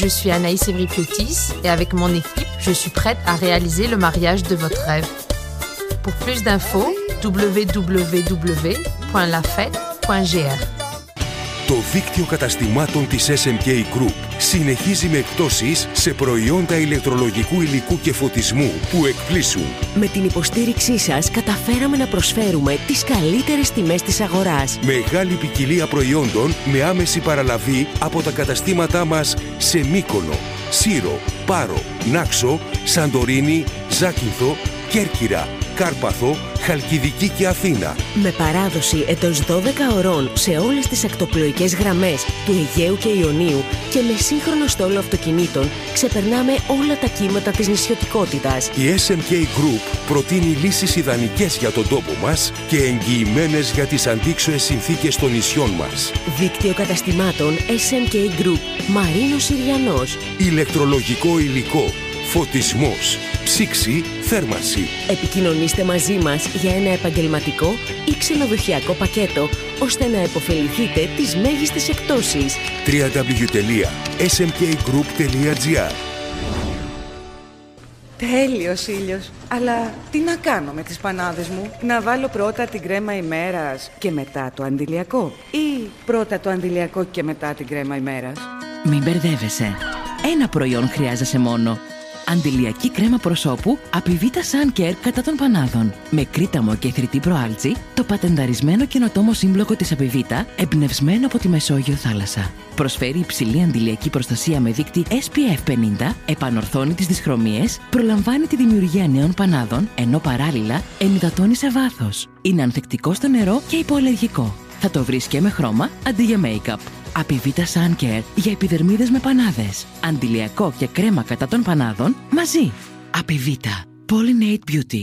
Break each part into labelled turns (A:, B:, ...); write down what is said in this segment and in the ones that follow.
A: Je suis Anaïs Evripiotis et avec mon équipe, je suis prête à réaliser le mariage de votre rêve. Pour plus d'infos, www.lafête.gr.
B: Το δίκτυο καταστημάτων της SMK Group συνεχίζει με εκπτώσεις σε προϊόντα ηλεκτρολογικού υλικού και φωτισμού που εκπλήσουν.
C: Με την υποστήριξή σας καταφέραμε να προσφέρουμε τις καλύτερες τιμές της αγοράς.
B: Μεγάλη ποικιλία προϊόντων με άμεση παραλαβή από τα καταστήματά μας σε Μύκονο, Σύρο, Πάρο, Νάξο, Σαντορίνη, Ζάκυνθο, Κέρκυρα, Κάρπαθο, Χαλκιδική και Αθήνα.
C: Με παράδοση εντός 12 ωρών σε όλες τις ακτοπλοϊκές γραμμές του Αιγαίου και Ιωνίου και με σύγχρονο στόλο αυτοκινήτων ξεπερνάμε όλα τα κύματα της νησιωτικότητας.
B: Η SMK Group προτείνει λύσεις ιδανικές για τον τόπο μας και εγγυημένες για τις αντίξωες συνθήκες των νησιών μας.
C: Δίκτυο καταστημάτων SMK Group, Μαρίνος Συριανός.
B: Ηλεκτρολογικό υλικό, φωτισμός, ψήξη, θέρμανση.
C: Επικοινωνήστε μαζί μας για ένα επαγγελματικό ή ξενοδοχειακό πακέτο, ώστε να επωφεληθείτε τις μέγιστες εκπτώσεις.
B: www.smkgroup.gr.
D: Τέλειος ήλιος. Αλλά τι να κάνω με τις πανάδες μου? Να βάλω πρώτα την κρέμα ημέρας και μετά το αντιλιακό? Ή πρώτα το αντιλιακό και μετά την κρέμα ημέρας?
E: Μην μπερδεύεσαι. Ένα προϊόν χρειάζεσαι μόνο. Αντιλιακή κρέμα προσώπου Apivita Sun Care κατά των πανάδων. Με κρίταμο και θρητή προάλτζη, το πατενταρισμένο καινοτόμο σύμπλοκο της Apivita, εμπνευσμένο από τη Μεσόγειο θάλασσα. Προσφέρει υψηλή αντιλιακή προστασία με δείκτη SPF 50, επανορθώνει τις δυσχρωμίες, προλαμβάνει τη δημιουργία νέων πανάδων, ενώ παράλληλα ενυδατώνει σε βάθος. Είναι ανθεκτικό στο νερό και υποαλλεργικό. Θα το βρεις και με χρώμα αντί για make-up. Apivita Sun Care για επιδερμίδες με πανάδες. Αντιλιακό και κρέμα κατά των πανάδων μαζί. Apivita. Pollinate Beauty.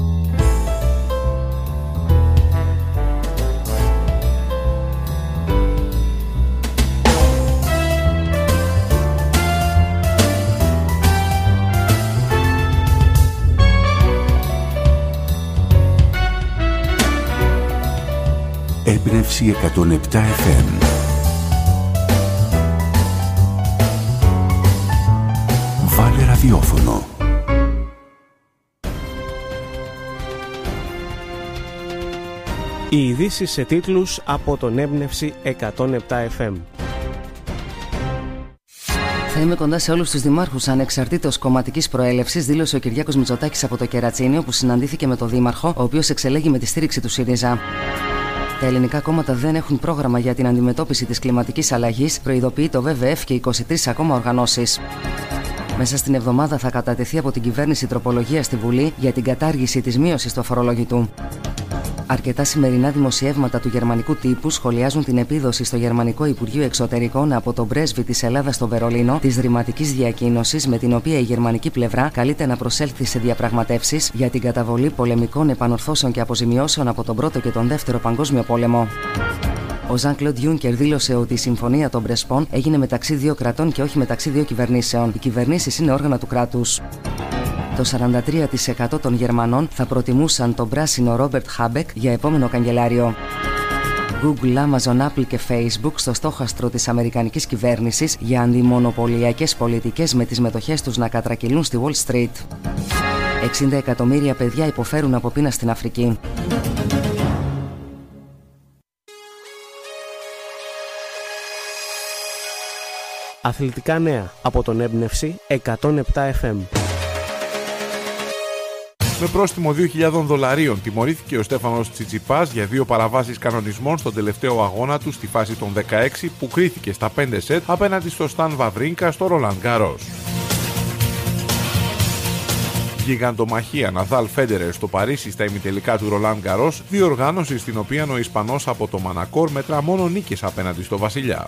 B: Έμπνευση 107 FM. Βάλε ραδιόφωνο.
F: Οι ειδήσεις σε τίτλους από τον Έμπνευση 107 FM.
G: Θα είμαι κοντά σε όλους τους δημάρχους ανεξαρτήτως κομματικής προέλευσης, δήλωσε ο Κυριάκος Μητσοτάκης από το Κερατσίνιο, που συναντήθηκε με τον Δήμαρχο, ο οποίος εξελέγει με τη στήριξη του ΣΥΡΙΖΑ. Τα ελληνικά κόμματα δεν έχουν πρόγραμμα για την αντιμετώπιση της κλιματικής αλλαγής, προειδοποιεί το ΒΒΕΦ και 23 ακόμα οργανώσεις. Μέσα στην εβδομάδα θα κατατεθεί από την κυβέρνηση τροπολογία στη Βουλή για την κατάργηση της μείωσης του αφορολόγητου. Αρκετά σημερινά δημοσιεύματα του γερμανικού τύπου σχολιάζουν την επίδοση στο Γερμανικό Υπουργείο Εξωτερικών από τον πρέσβη της Ελλάδας στο Βερολίνο της δρυματικής διακοίνωσης με την οποία η γερμανική πλευρά καλείται να προσέλθει σε διαπραγματεύσεις για την καταβολή πολεμικών επανορθώσεων και αποζημιώσεων από τον Πρώτο και τον Δεύτερο Παγκόσμιο Πόλεμο. Ο Ζαν-Κλοντ Γιούνκερ δήλωσε ότι η συμφωνία των Πρεσπών έγινε μεταξύ δύο κρατών και όχι μεταξύ δύο κυβερνήσεων. Οι κυβερνήσεις είναι όργανα του κράτους. Το 43% των Γερμανών θα προτιμούσαν τον πράσινο Ρόμπερτ Χάμπεκ για επόμενο καγκελάριο. Google, Amazon, Apple και Facebook στο στόχαστρο της αμερικανικής κυβέρνησης για αντιμονοπολιακές πολιτικές, με τις μετοχές τους να κατρακυλούν στη Wall Street. 60 εκατομμύρια παιδιά υποφέρουν από πείνα στην Αφρική.
F: Αθλητικά νέα από τον Έμπνευση 107 FM.
H: Με πρόστιμο $2.000 τιμωρήθηκε ο Στέφανος Τσιτσιπάς για 2 παραβάσεις κανονισμών στον τελευταίο αγώνα του στη φάση των 16 που κρίθηκε στα 5 σετ απέναντι στο Σταν Βαβρίνκα στο Ρολάν Γκαρός. Γιγαντομαχία Ναδάλ Φέντερερ στο Παρίσι στα ημιτελικά του Ρολάν Γκαρός, διοργάνωση στην οποία ο Ισπανός από το Μανακόρ μετρά μόνο νίκες απέναντι στο Βασιλιά.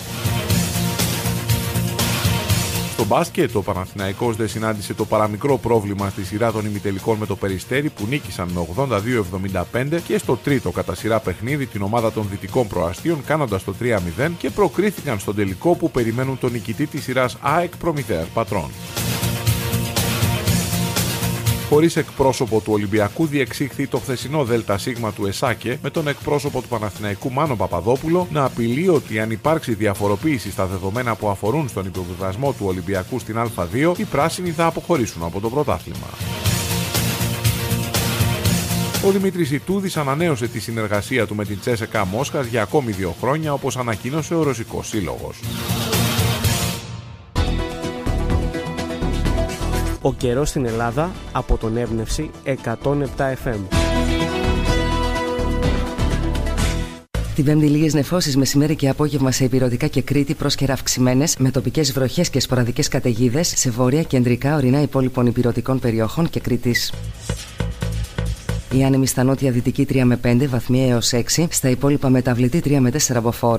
H: Στο μπάσκετ, ο Παναθηναϊκός δεν συνάντησε το παραμικρό πρόβλημα στη σειρά των ημιτελικών με το Περιστέρι, που νίκησαν με 82-75 και στο τρίτο κατά σειρά παιχνίδι την ομάδα των Δυτικών Προαστίων, κάνοντας το 3-0 και προκρίθηκαν στον τελικό που περιμένουν τον νικητή της σειράς ΑΕΚ Προμηθέα Πατρών. Χωρίς εκπρόσωπο του Ολυμπιακού διεξήχθη το χθεσινό ΔΣ του ΕΣΑΚΕ, με τον εκπρόσωπο του Παναθηναϊκού Μάνο Παπαδόπουλο να απειλεί ότι αν υπάρξει διαφοροποίηση στα δεδομένα που αφορούν στον υποβιβασμό του Ολυμπιακού στην Α2, οι πράσινοι θα αποχωρήσουν από το πρωτάθλημα. Ο Δημήτρης Ιτούδης ανανέωσε τη συνεργασία του με την CSKA Μόσχας για ακόμη 2 χρόνια, όπως ανακοίνωσε ο Ρωσικός Σύλλογος.
F: Ο καιρός στην Ελλάδα από τον Έμπνευση 107 FM.
G: Την Πέμπτη λίγες νεφώσεις μεσημέρι και απόγευμα σε Ηπειρωτικά και Κρήτη, πρόσκαιρα αυξημένες, με τοπικές βροχές και σποραδικές καταιγίδες σε βόρεια, κεντρικά, ορεινά υπόλοιπων ηπειρωτικών περιοχών και Κρήτης. Η άνεμη στα νότια δυτική 3 με 5 βαθμία έως 6, στα υπόλοιπα μεταβλητή 3 με 4 μποφόρ.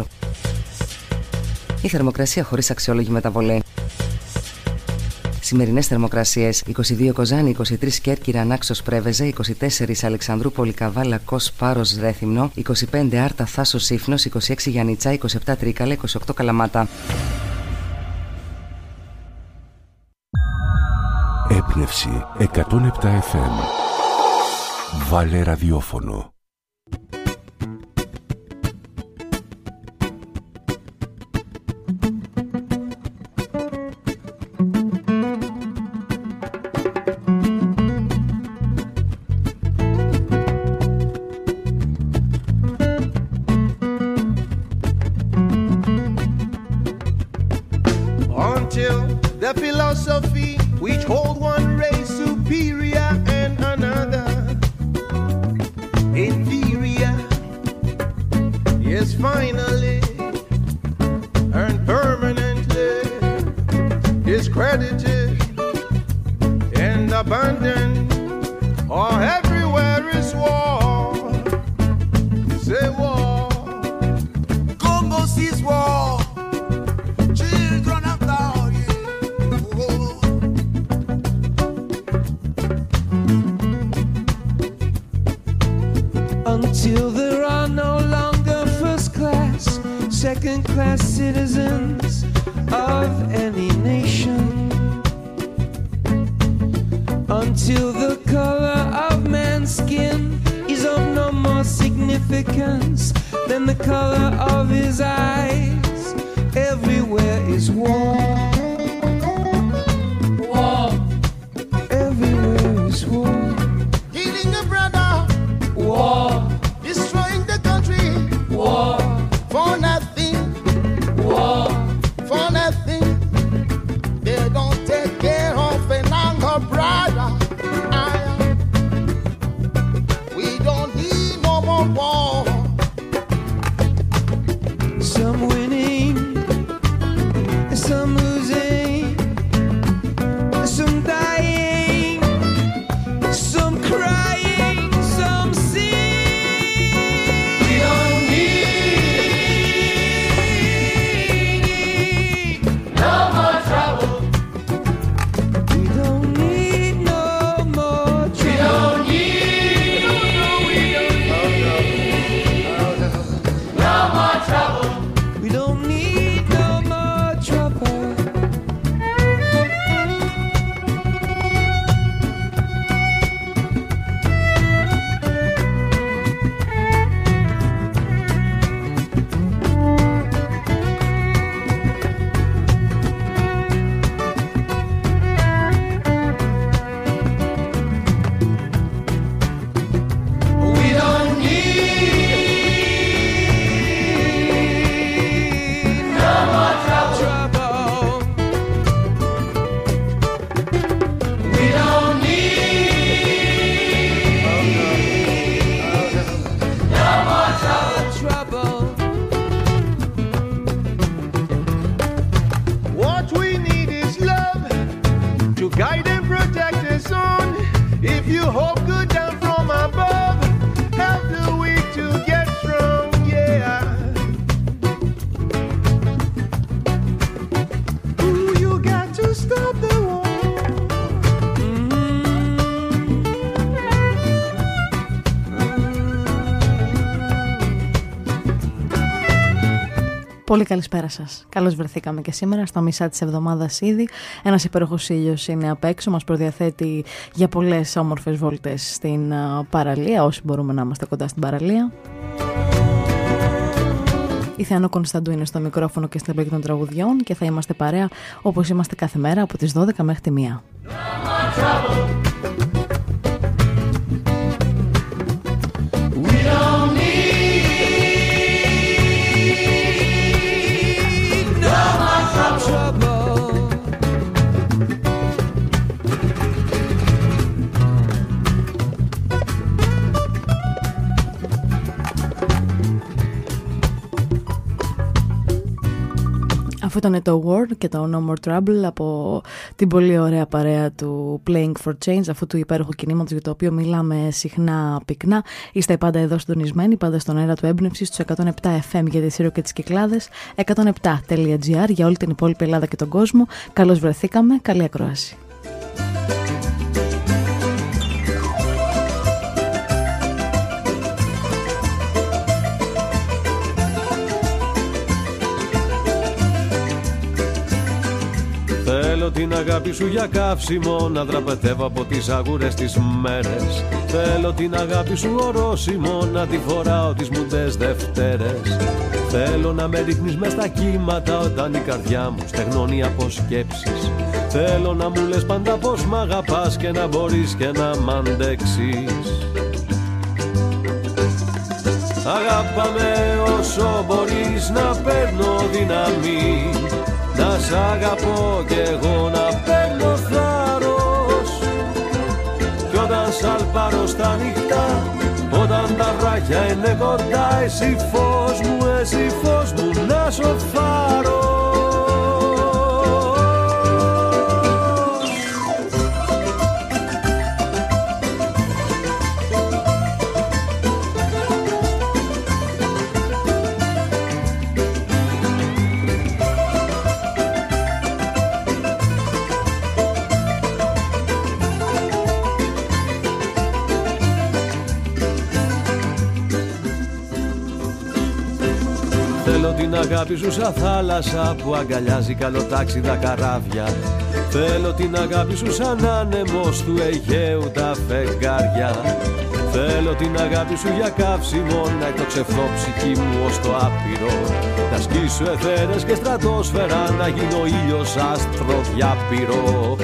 G: Η θερμοκρασία χωρίς αξιόλογη μεταβολή. Σημερινές θερμοκρασίες: 22 Κοζάνη, 23 Κέρκυρα, Νάξος, Πρέβεζε, 24 Αλεξανδρούπολη, Καβάλα, Κος, Πάρος, Ρέθυμνο, 25 Άρτα, Θάσος, Σύφνος, 26 Γιαννιτσά, 27 Τρίκαλα, 28 Καλαμάτα.
B: Έμπνευση 107 FM. Βάλε ραδιόφωνο.
I: Until the philosophy which hold one race superior and another inferior is finally and permanently discredited and abandoned, or everywhere is war. Say war, Congo sees war.
J: Until there are no longer first class, second class citizens of any nation. Until the color of man's skin is of no more significance than the color of his eyes. Everywhere is war. War. Everywhere is war.
I: Killing a brother.
J: War.
I: Destroying the country.
J: War.
I: For nothing.
J: War.
I: For nothing. They don't take care of an younger brother. We don't need no more war.
J: Some winning, some losing, some dying, some crying, some sing. We don't need no more trouble. We don't need no more trouble. We don't need no more trouble. We don't need no more trouble. We don't need no more trouble. We don't need no more trouble.
I: What we need is love to guide and protect us on. If you hope good down from above, help the weak to get strong, yeah. Ooh, you got to stop the war.
K: Πολύ καλησπέρα σας. Καλώς βρεθήκαμε και σήμερα στα μισά της εβδομάδας ήδη. Ένας υπέροχος ήλιος είναι απ' έξω, μας προδιαθέτει για πολλές όμορφες βόλτες στην παραλία, όσοι μπορούμε να είμαστε κοντά στην παραλία. Η Θεανό Κωνσταντού είναι στο μικρόφωνο και στην επιλογή των τραγουδιών και θα είμαστε παρέα όπως είμαστε κάθε μέρα από τις 12 μέχρι τη 1. Αυτό ήταν το Word και το No More Trouble από την πολύ ωραία παρέα του Playing for Change, αυτού του υπέροχου κινήματος για το οποίο μιλάμε συχνά πυκνά. Είστε πάντα εδώ συντονισμένοι, πάντα στον αέρα του Έμπνευση, στους 107 FM για τη Σύρο και τις Κυκλάδες, 107.gr για όλη την υπόλοιπη Ελλάδα και τον κόσμο. Καλώς βρεθήκαμε, καλή ακρόαση.
L: Θέλω την αγάπη σου για καύσιμο, να δραπετεύω από τις αγούρες τις μέρες. Θέλω την αγάπη σου ορόσημο, να τη φοράω τις μουντές Δευτέρες. Θέλω να με ρίχνεις μες στα κύματα όταν η καρδιά μου στεγνώνει από σκέψεις. Θέλω να μου λες πάντα πως μ' αγαπάς και να μπορείς και να μ' αντέξεις. Αγάπαμε όσο μπορείς, να παίρνω δύναμη, να σ' αγαπώ κι εγώ να παίρνω θάρρος. Κι όταν σαλπάρω στα νυχτά, όταν τα βράχια είναι κοντά, εσύ φως μου, να σοφάρω. Θέλω την αγάπη σου σαν θάλασσα που αγκαλιάζει καλοτάξιδα καράβια. Θέλω την αγάπη σου σαν άνεμος του Αιγαίου τα φεγγάρια. Θέλω την αγάπη σου για καύσιμο, να εκτοξευθώ ψυχή μου ως το άπειρο. Να σκίσω αιθέρες και στρατόσφαιρα, να γίνω ήλιος άστρο διάπειρο.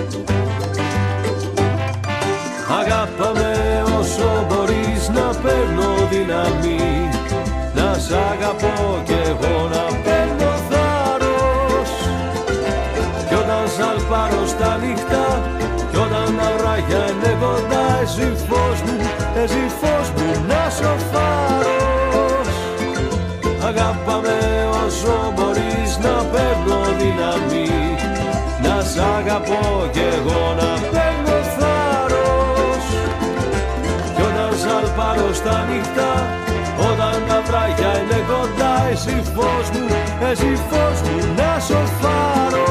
L: Αγάπαμε όσο μπορείς, να παίρνω δύναμη, να σ' αγαπώ κι εγώ να παίρνω θάρρος. Κι όταν σαλπάρω στα νύχτα, κι όταν τα βράχια είναι κοντά, εσύ φως μου, να σοφάρος. Αγάπαμε όσο μπορείς, να παίρνω δύναμη, να σ' αγαπώ κι εγώ να παίρνω θάρρος. Κι όταν σαλπάρω στα νύχτα, όταν τα βράχια είναι κοντά, εσύ φως μου, να σοφάρω.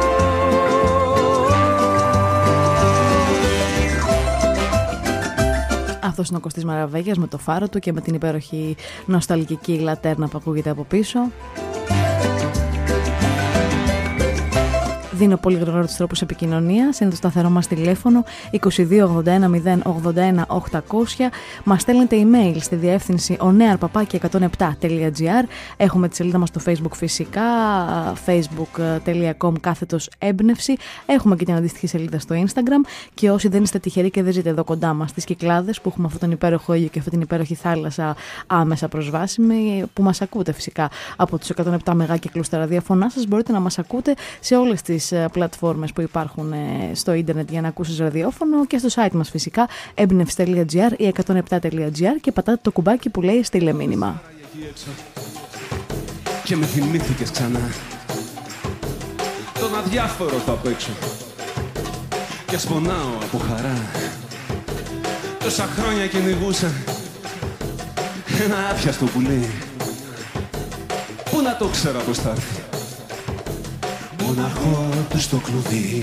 K: Αυτός είναι ο Κωστής Μαραβέγιας με το φάρο του και με την υπέροχη νοσταλγική λατέρνα που ακούγεται από πίσω. Δίνω πολύ γρήγορα τους τρόπους επικοινωνίας. Είναι το σταθερό μας τηλέφωνο 2281 081 800. Μας στέλνετε email στη διεύθυνση onearpapaki107.gr. Έχουμε τη σελίδα μας στο Facebook φυσικά, facebook.com/έμπνευση. Έχουμε και την αντίστοιχη σελίδα στο Instagram. Και όσοι δεν είστε τυχεροί και δεν ζείτε εδώ κοντά μας στις Κυκλάδες, που έχουμε αυτόν τον υπέροχο ήλιο και αυτή την υπέροχη θάλασσα άμεσα προσβάσιμη, που μας ακούτε φυσικά από τους 107 μεγάκυκλους στα ραδιοφωνά σας, μπορείτε να μας ακούτε σε όλες τις πλατφόρμες που υπάρχουν στο ίντερνετ για να ακούσεις ραδιόφωνο και στο site μας φυσικά έμπνευση.gr ή 107.gr και πατάτε το κουμπάκι που λέει στείλε μήνυμα.
M: Και με θυμήθηκες ξανά τον αδιάφορο το απ' έξω και σπονάω από χαρά. Τόσα χρόνια κυνηγούσα ένα άπιαστο πουλί. Πού να το ξέρω πως θα έρθει, μοναχό του στο κλουβί.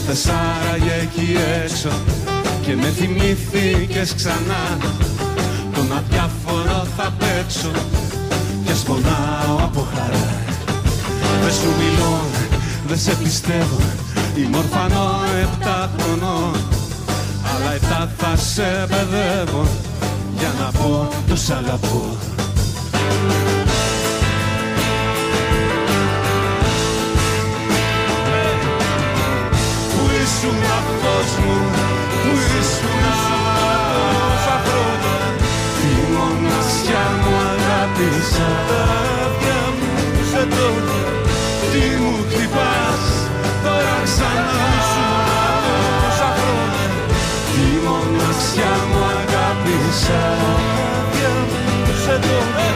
M: θες άραγε εκεί έξω και με θυμήθηκες ξανά. Τον αδιάφορο θα παίξω και σπονάω από χαρά. Δεν σου μιλώ, δεν σε πιστεύω, είμαι ορφανό 7 χρονών, αλλά 7 θα σε παιδεύω για να πω το σ' αγαπώ. Πού ήσουν φως μου, πού ήσουν τόσα χρόνια, τη μοναξιά μου αγάπησα. Άδεια μου σε τότε, τι μου χτυπάς τώρα ξανά. Τόσα χρόνια, τη μοναξιά μου αγάπησα. Άδεια μου σε τότε.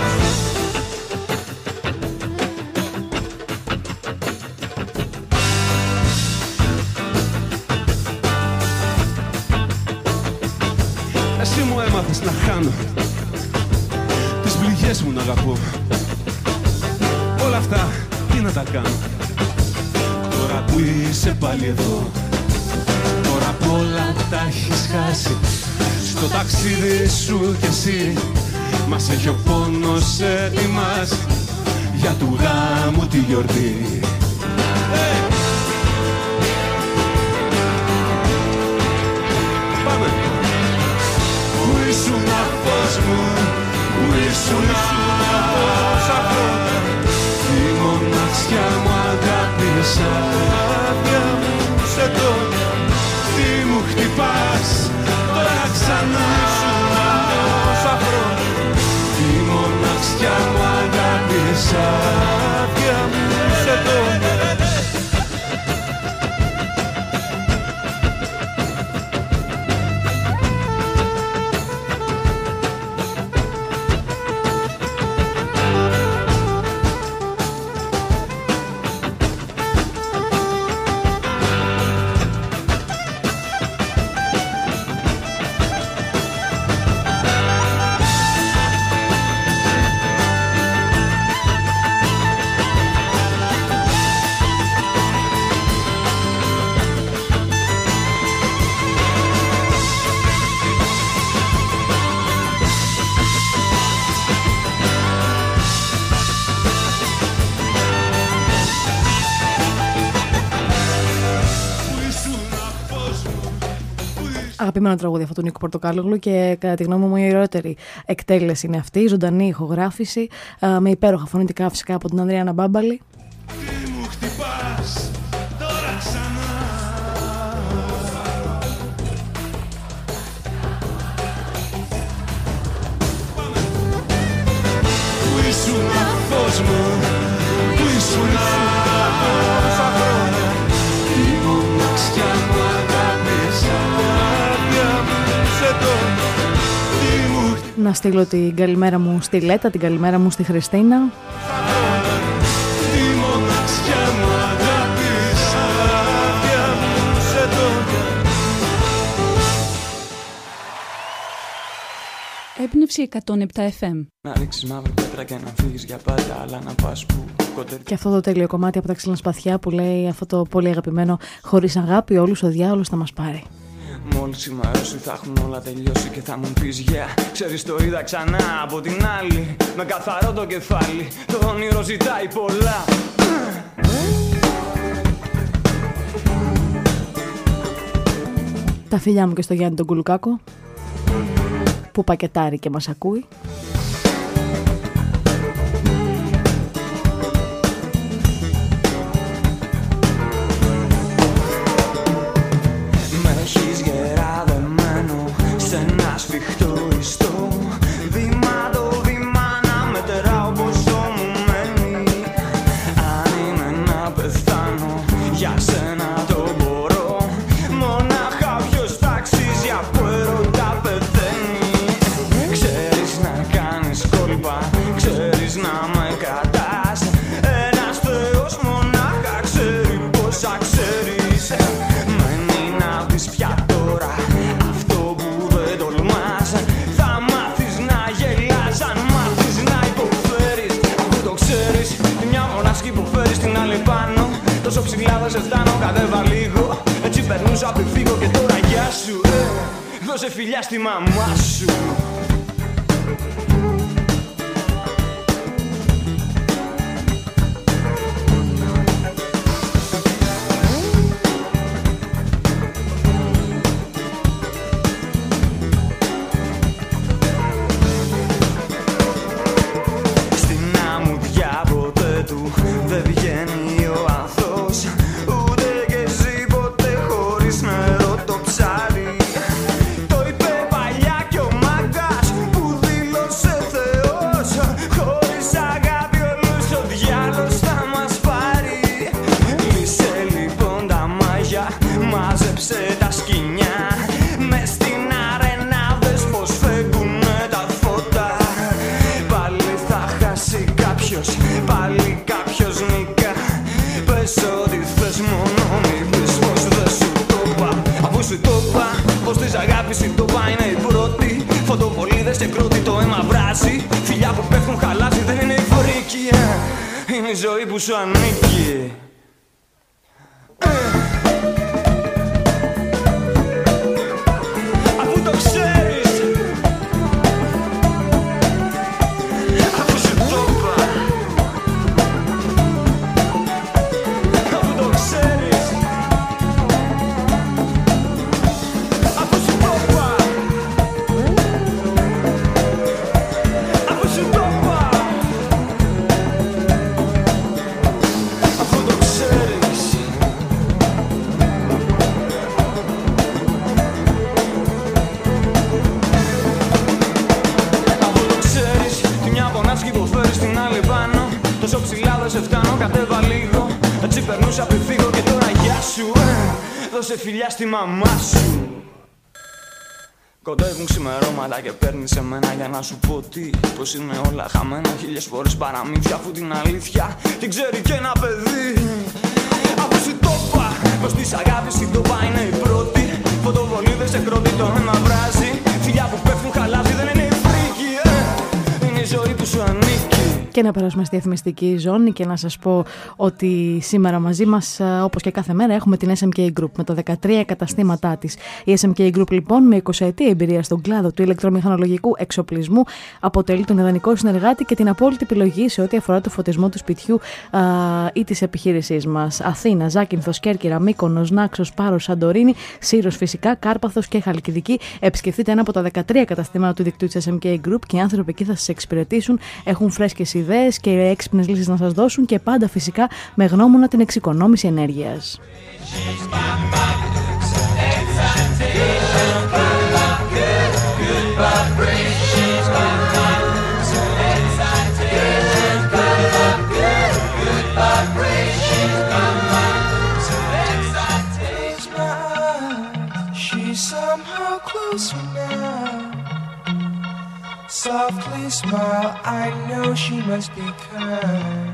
M: Εσύ μου έμαθες να χάνω, τις πληγές μου να αγαπώ. Όλα αυτά τι να τα κάνω, τώρα που είσαι πάλι εδώ. Τώρα απ' όλα τα έχεις χάσει, στο ταξίδι σου κι εσύ. Μας έχει ο πόνος ετοιμάσει για του γάμου τη γιορτή. Πάμε! Πού ήσουν φως μου, πού ήσουν τόσα χρόνια, τη μοναξιά μου αγάπησα. Άδεια μου σε τότε, τι μου χτυπάς τώρα ξανά. Τόσα χρόνια, τη μοναξιά μου αγάπησα. Άδεια μου σε τότε.
K: Αγαπημένο τραγούδι αυτό του Νίκου Πορτοκάλογλου και κατά τη γνώμη μου η ωραιότερη εκτέλεση είναι αυτή, η ζωντανή ηχογράφηση με υπέροχα φωνητικά φυσικά από την Ανδριάννα Μπάμπαλη.
M: Τι μου χτυπάς τώρα ξανά. Πού ήσουν φως μου, πού ήσουν τόσα χρόνια, τη μοναξιά μου αγάπησα.
K: Να στείλω την καλημέρα μου στη Λέτα, την καλημέρα μου στη Χριστίνα.
N: Έμπνευση 107 FM.
O: Να ρίξεις μαύρη πέτρα και να φύγεις για πάντα, αλλά να πας που κοντεύει.
K: Και αυτό το τέλειο κομμάτι από τα Ξύλινα Σπαθιά που λέει αυτό το πολύ αγαπημένο, χωρίς αγάπη όλους ο διάολος θα μας πάρει.
O: Μόλις σημαρώσει θα έχουν όλα τελειώσει και θα μου πεις yeah. Ξέρεις το είδα ξανά από την άλλη, με καθαρό το κεφάλι, το όνειρο ζητάει πολλά.
K: Τα φιλιά μου και στο Γιάννη τον Κουλουκάκο που πακετάρει και μας ακούει.
O: Ξέρεις να Ξεπερνούσα πριν φύγω και τώρα γεια σου. Δώσε φιλιά στη μαμά σου.
N: Δεν βγαίνει ο αθώος, ούτε και ζει ποτέ χωρίς νερό το ψάρι. Το είπε παλιά κι ο μάγκας που δήλωσε Θεός. Χωρίς αγάπη όλους ο διάλος θα μας πάρει. Λύσε λοιπόν τα μάγια, μάζεψε τα σκοινιά. Μες στην αρένα δες πως φέγγουνε τα φώτα. Πάλι θα χάσει κάποιος, πάλι κάποιος νικά. Πες ό,τι θες μόνο μην πεις πως δεν σου το είπα. Αφού σου το είπα πως της αγάπης η τόπα είναι η πρώτη. Φωτοβολίδες και κρότη το αίμα βράζει. Φιλιά που πέφτουν χαλάζει δεν είναι η φορική. Είναι η ζωή που σου ανήκει. Αφού το ξέρεις, αφού σου το είπα, αφού το ξέρεις, αφού σου το είπα, αφού σου το είπα, αφού το ξέρεις. Αφού το ξέρεις, τη μια πονάς και υποφέρεις την άλλη πάνω. Τόσο ψηλά δεν σε φτάνω, κατέβα λίγο. Έτσι περνούσα πριν φύγω και τώρα γεια σου. Δώσε φιλιά στη μαμά σου. Κοντεύουν ξημερώματα και παίρνεις εμένα για να σου πω τι. Πως είναι όλα χαμένα, χίλιες φορές παραμύθια. Αφού την αλήθεια την ξέρει και ένα παιδί. Αφού σου το είπα πως της αγάπης η τόπα είναι η πρώτη. Φωτοβολίδες σε κρότη το αίμα βράζει. Φιλιά που πέφτουν χαλάζει δεν είναι η φρίκη. Είναι η ζωή που σου ανήκει.
K: Και να περάσουμε στη διαφημιστική ζώνη και να σας πω ότι σήμερα μαζί μας, όπως και κάθε μέρα, έχουμε την SMK Group με τα 13 καταστήματά της. Η SMK Group λοιπόν, με 20ετή εμπειρία στον κλάδο του ηλεκτρομηχανολογικού εξοπλισμού, αποτελεί τον ιδανικό συνεργάτη και την απόλυτη επιλογή σε ό,τι αφορά το φωτισμό του σπιτιού ή της επιχείρησής μας. Αθήνα, Ζάκυνθος, Κέρκυρα, Μύκονος, Νάξος, Πάρος, Σαντορίνη, Σύρος φυσικά, Κάρπαθος και Χαλκιδική. Επισκεφτείτε ένα από τα 13 καταστήματα του δικτύου της SMK Group και οι άνθρωποι εκεί θα σας εξυπηρετήσουν. Έχουν φρέσκες ιδέες και έξυπνες λύσεις να σας δώσουν και πάντα φυσικά με γνώμονα την εξοικονόμηση ενέργειας.
J: Softly smile, I know she must be kind.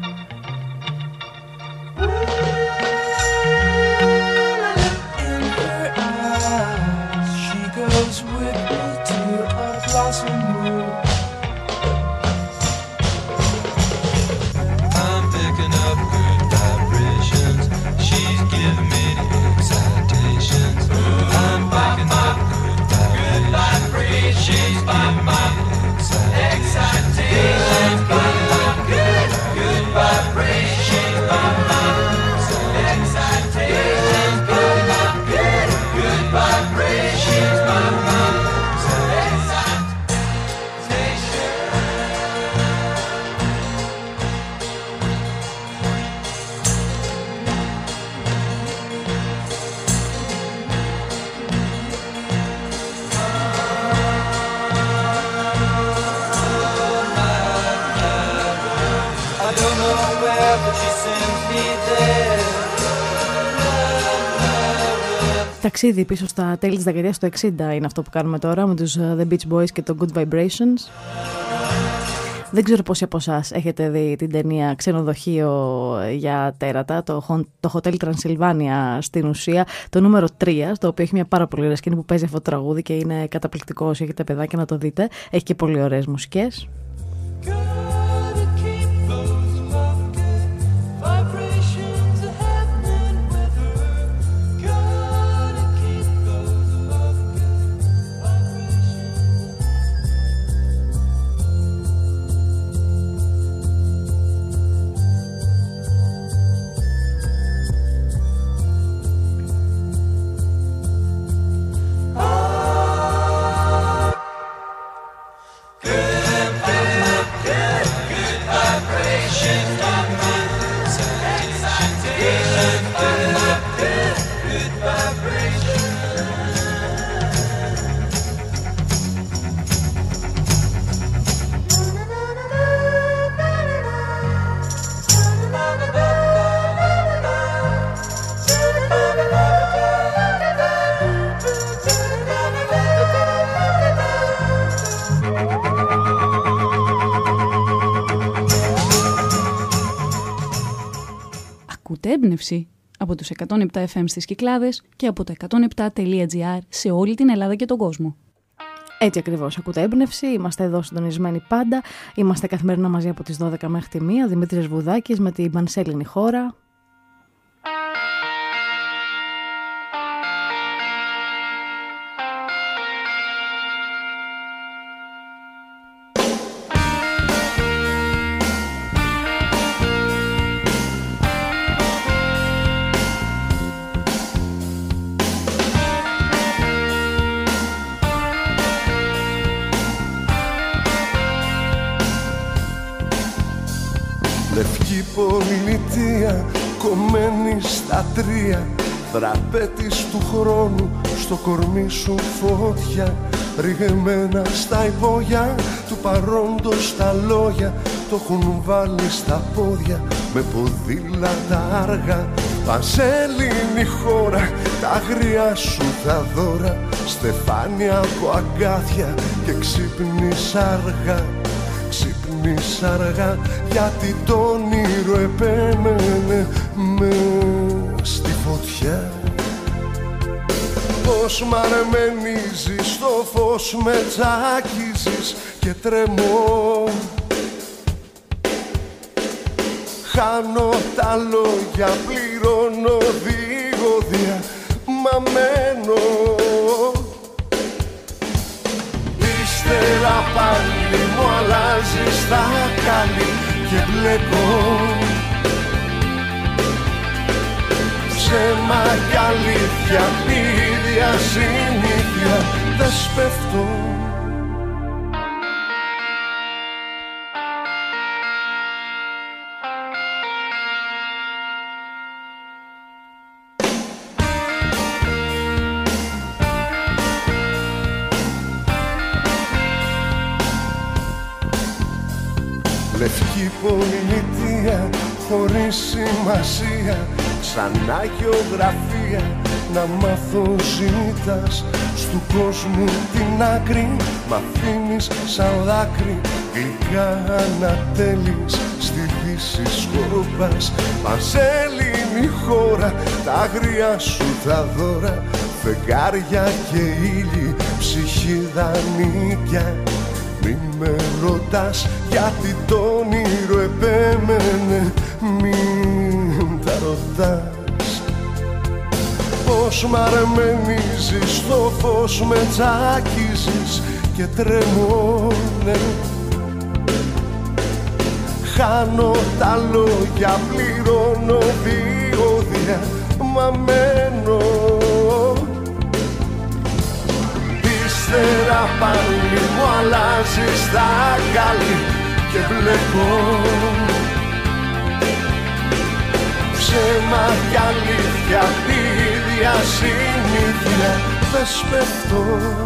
J: In her eyes, she goes with me to a blossom room. I'm picking up good vibrations. She's giving me the excitations. I'm picking up good vibrations. She's giving me excitations, good, good vibrations, excitations, good, good vibrations,
K: Ταξίδι πίσω στα τέλη της δεκαετίας του 60 είναι αυτό που κάνουμε τώρα με τους The Beach Boys και το Good Vibrations. Δεν ξέρω πόσοι από εσάς έχετε δει την ταινία Ξενοδοχείο για τέρατα, το Hotel Transylvania στην ουσία, το νούμερο 3, το οποίο έχει μια πάρα πολύ ωραία σκηνή που παίζει αυτό το τραγούδι και είναι καταπληκτικό όσοι έχετε παιδάκια να το δείτε. Έχει και πολύ ωραίες μουσικές.
P: Ακούτε έμπνευση από τους 107 FM στις Κυκλάδες και από το 107.gr σε όλη την Ελλάδα και τον κόσμο.
K: Έτσι ακριβώς, ακούτε έμπνευση, είμαστε εδώ συντονισμένοι πάντα, είμαστε καθημερινά μαζί από τις 12 μέχρι τη 1, Δημήτρης Βουδάκης με την Πανσέλινη Χώρα.
Q: Λευκή πολιτεία, κομμένη στα τρία, δραπέτης του χρόνου, στο κορμί σου φωτιά, ρηγμένα στα υπόγεια, του παρόντος τα λόγια, το έχουν βάλει στα πόδια, με ποδήλατα αργά. Πανσέλινη χώρα, τα αγριά σου τα δώρα, στεφάνια από αγκάθια και ξύπνεις αργά. Ξύπνεις αργά γιατί το όνειρο επέμενε μες στη φωτιά. Πώς μ' αρμενίζεις, το φως με τσακίζεις και τρεμώ. Χάνω τα λόγια, πληρώνω διόδια, μα μένω. Ύστερα πάλι μου αλλάζεις τα καλή και μπλεκώ. Ψέμα κι αλήθεια, ίδια συνήθεια, δεν σπέφτω. Λευκή πολιτεία, χωρίς σημασία, ξανά γεωγραφία, να μάθω ζήτας. Στου κόσμου την άκρη, μ' αφήνεις σαν δάκρυ, γλυκά ανατέλεις, στη δύση σκορπάς. Πανσέλινη χώρα, τα αγριά σου τα δώρα, φεγγάρια και ήλιοι, ψυχή δανείκια. Μη με ρωτάς γιατί το όνειρο επέμενε, μην τα ρωτάς. Πώς μ' αρμενίζεις, το φως με τσακίζεις και τρεμώ, ναι. Χάνω τα λόγια, πληρώνω διόδια, μα μένω. Ύστερα πάλι μου αλλάζεις τα καλή και μπλεκώ. Ψέμα κι αλήθεια, ίδια συνήθεια, δεν σπέφτω.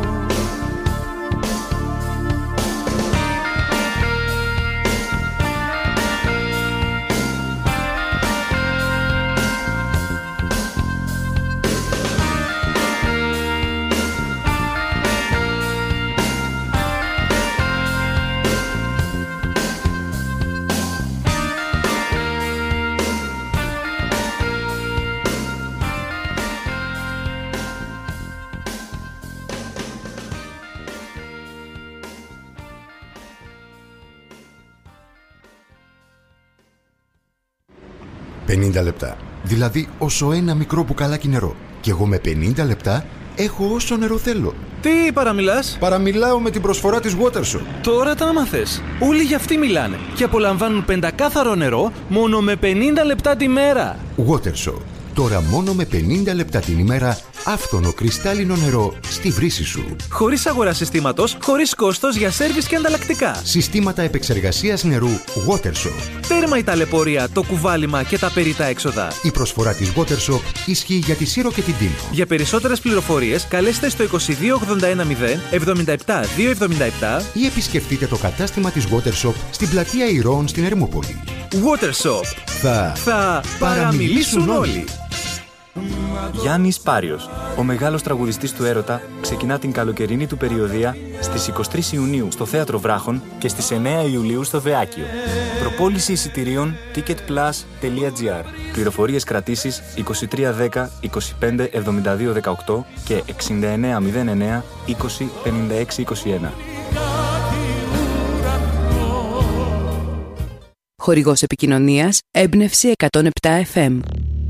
R: Λεπτά. Δηλαδή όσο ένα μικρό μπουκαλάκι νερό. Και εγώ με 50 λεπτά έχω όσο νερό θέλω.
S: Τι παραμιλάς?
R: Παραμιλάω με την προσφορά της Watershop.
S: Τώρα τα άμαθες. Όλοι για αυτή μιλάνε. Και απολαμβάνουν πεντακάθαρο νερό μόνο με 50 λεπτά τη μέρα.
R: Watershop. Τώρα μόνο με 50 λεπτά την ημέρα άφθονο κρυστάλλινο νερό στη βρύση σου.
S: Χωρίς αγορά συστήματος, χωρίς κόστος για σέρβις και ανταλλακτικά.
R: Συστήματα επεξεργασίας νερού Watershop.
S: Τέρμα η ταλαιπωρία, το κουβάλιμα και τα περιττά έξοδα.
R: Η προσφορά της Watershop ισχύει για τη Σύρο και την Τίνο.
S: Για περισσότερες πληροφορίες καλέστε στο 22810 77277
R: ή επισκεφτείτε το κατάστημα της Watershop στην πλατεία Ηρώων στην Ερμούπολη.
S: Watershop.
R: Θα παραμιλήσουν όλοι.
T: Γιάννης Πάριος, ο μεγάλος τραγουδιστής του έρωτα, ξεκινά την καλοκαιρινή του περιοδεία στις 23 Ιουνίου στο Θέατρο Βράχων και στις 9 Ιουλίου στο Βεάκιο. Προπόληση εισιτηρίων ticketplus.gr. Πληροφορίες κρατήσεις 2310 25 72 18 και 6909 20 56 21.
U: Χορηγός επικοινωνίας Έμπνευση 107 FM.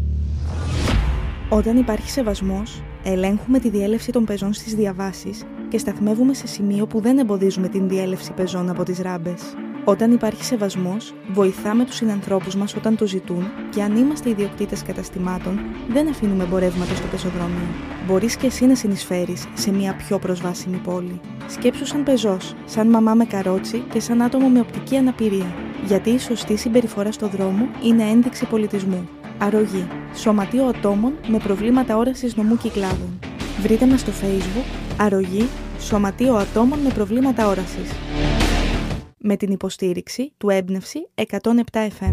V: Όταν υπάρχει σεβασμός, ελέγχουμε τη διέλευση των πεζών στις διαβάσεις και σταθμεύουμε σε σημείο που δεν εμποδίζουμε την διέλευση πεζών από τις ράμπες. Όταν υπάρχει σεβασμός, βοηθάμε τους συνανθρώπους μας όταν το ζητούν και αν είμαστε ιδιοκτήτες καταστημάτων, δεν αφήνουμε εμπορεύματα στο πεζοδρόμιο. Μπορείς και εσύ να συνεισφέρεις σε μια πιο προσβάσιμη πόλη. Σκέψου σαν πεζός, σαν μαμά με καρότσι και σαν άτομο με οπτική αναπηρία. Γιατί η σωστή συμπεριφορά στο δρόμο είναι ένδειξη πολιτισμού. Αρρωγή. Σωματείο ατόμων με προβλήματα όρασης νομού Κυκλάδων. Βρείτε μας στο Facebook Αρρωγή. Σωματείο ατόμων με προβλήματα όρασης. Με την υποστήριξη του Έμπνευση 107 FM.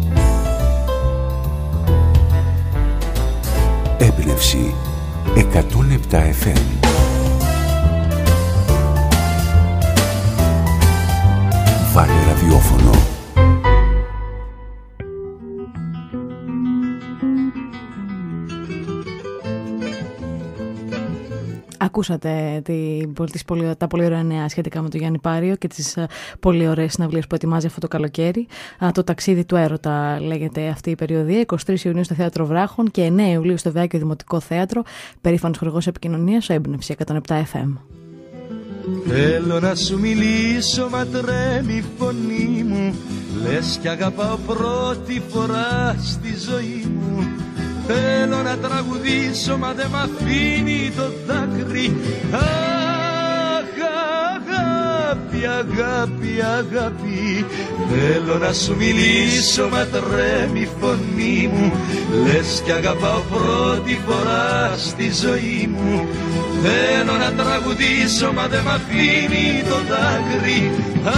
B: Έμπνευση 107 FM. Βάλε ραδιόφωνο.
K: Ακούσατε τα πολύ ωραία νέα σχετικά με τον Γιάννη Πάριο και τις πολύ ωραίες συναυλίες που ετοιμάζει αυτό το καλοκαίρι. Το ταξίδι του έρωτα λέγεται αυτή η περιοδία. 23 Ιουνίου στο Θέατρο Βράχων και 9 Ιουλίου στο Βεάκιο Δημοτικό Θέατρο. Περήφανος χορηγός επικοινωνίας, ο Έμπνευση 107 FM.
I: Θέλω να σου μιλήσω, μα τρέμει η φωνή μου. Λες κι αγαπάω πρώτη φορά στη ζωή μου. Θέλω να τραγουδήσω, μα δεν μ' αφήνει το δάκρυ. Αγάπη, αγάπη, αγάπη. Θέλω να σου μιλήσω, μα τρέμει η φωνή μου. Λες κι αγαπάω πρώτη φορά στη ζωή μου. Θέλω να τραγουδήσω, μα δεν μ' αφήνει το δάκρυ.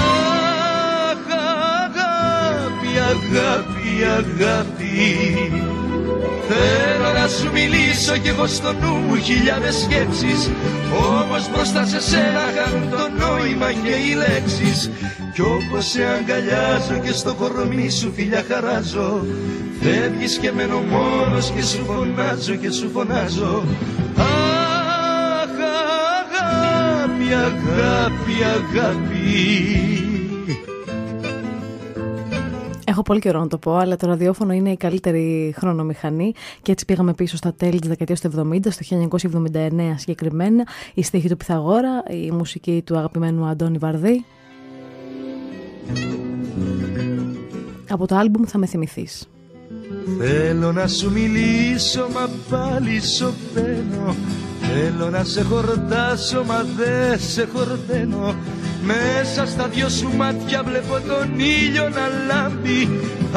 I: Αγάπη, αγάπη, αγάπη. Θέλω να σου μιλήσω κι εγώ στο νου μου χιλιάδες σκέψεις. Όμως μπροστά σε σένα χάνουν το νόημα και οι λέξεις. Κι όπως σε αγκαλιάζω και στο κορμί σου φιλιά χαράζω, φεύγεις και μένω μόνος και σου φωνάζω και σου φωνάζω. Αχ, αγάπη, αγάπη, αγάπη.
K: Έχω πολύ καιρό να το πω, αλλά το ραδιόφωνο είναι η καλύτερη χρονομηχανή και έτσι πήγαμε πίσω στα τέλη της δεκαετίας του 70, στο 1979 συγκεκριμένα, η στίχη του Πυθαγόρα, η μουσική του αγαπημένου Αντώνη Βαρδί. Από το άλμπουμ «Θα με θυμηθείς».
I: Θέλω να σου μιλήσω, μα πάλι σωπαίνω. Θέλω να σε χορτάσω, μα δεν σε χορταίνω. Μέσα στα δυο σου μάτια βλέπω τον ήλιο να λάμπει.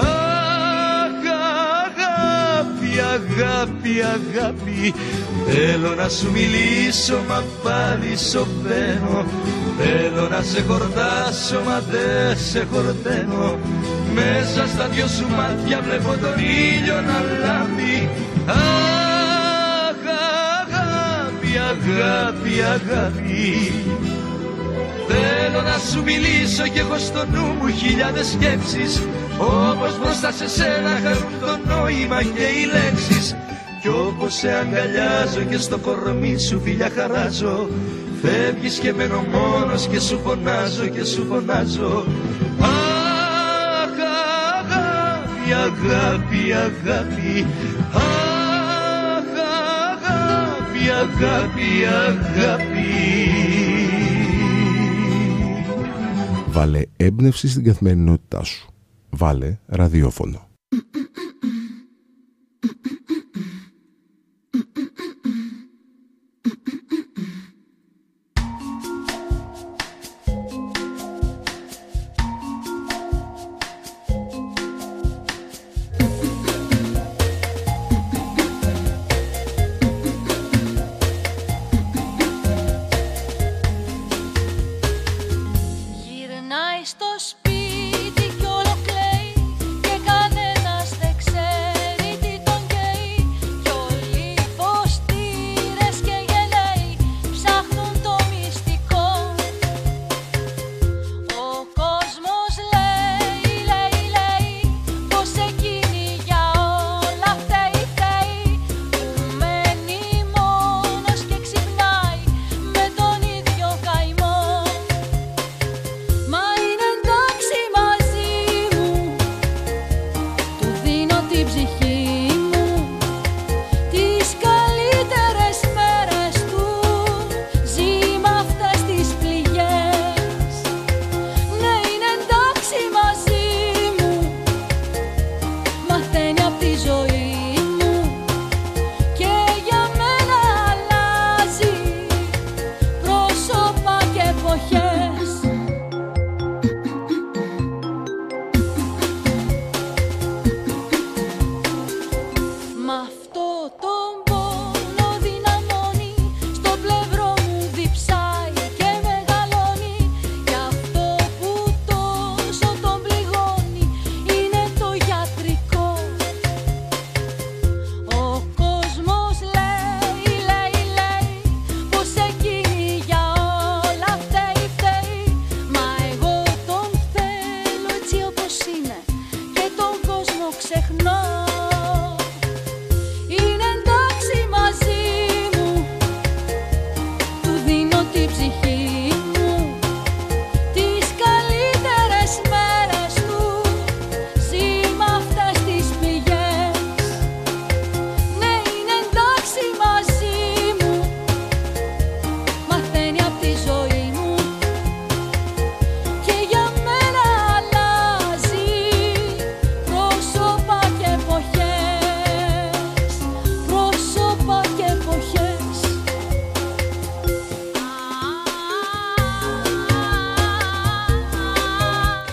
I: Αγάπη, αγάπη, αγάπη. Θέλω να σου μιλήσω, μα πάλι σωπαίνω. Θέλω να σε χορτάσω, μα δεν σε χορταίνω. Μέσα στα δυο σου μάτια βλέπω τον ήλιο να λάμπει. Αγάπη, αγάπη, αγάπη. Θέλω να σου μιλήσω κι εγώ στο νου μου χιλιάδες σκέψεις. Όπως μπροστά σε σένα χάνουν το νόημα και οι λέξεις. Κι όπως σε αγκαλιάζω και στο κορμί σου φιλιά χαράζω, φεύγεις και μένω μόνος και σου φωνάζω και σου φωνάζω. Αχ, αγάπη, αγάπη, αγάπη. Αχ, αγάπη, αγάπη, αγάπη.
B: Βάλε έμπνευση στην καθημερινότητά σου. Βάλε ραδιόφωνο.
W: Γυρνάει στο σπίτι κι όλο κλαίει και κανένα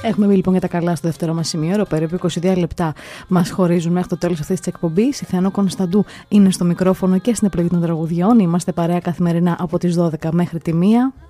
K: Έχουμε μπει λοιπόν για τα καλά στο δεύτερο μας σημείο. Περίπου 22 λεπτά μας χωρίζουν μέχρι το τέλος αυτής της εκπομπής. Η Θεανό Κωνσταντού είναι στο μικρόφωνο και στην επιλογή των τραγουδιών. Είμαστε παρέα καθημερινά από τις 12 μέχρι τη 1.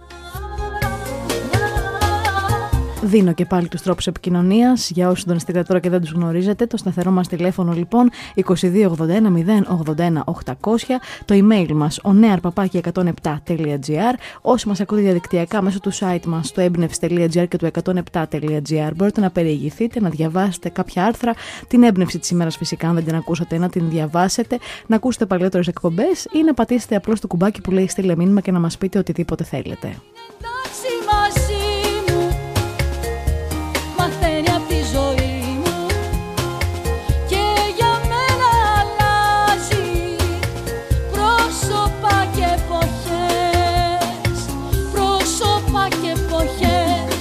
K: Δίνω και πάλι τους τρόπους επικοινωνίας για όσους συντονιστείτε τώρα και δεν τους γνωρίζετε. Το σταθερό μας τηλέφωνο λοιπόν 2281 081 800. Το email μας onearpapaki107.gr. Όσοι μας ακούτε διαδικτυακά μέσω του site μας στο έμπνευση.gr και του 107.gr μπορείτε να περιηγηθείτε, να διαβάσετε κάποια άρθρα. Την έμπνευση της ημέρας φυσικά αν δεν την ακούσατε να την διαβάσετε, να ακούσετε παλιότερες εκπομπές ή να πατήσετε απλώς το κουμπάκι που λέει στείλε μήνυμα και να μας πείτε οτιδήποτε θέλετε.
A: Μαθαίνει απ' τη ζωή μου και για μένα αλλάζει πρόσωπα και εποχές, πρόσωπα και εποχές.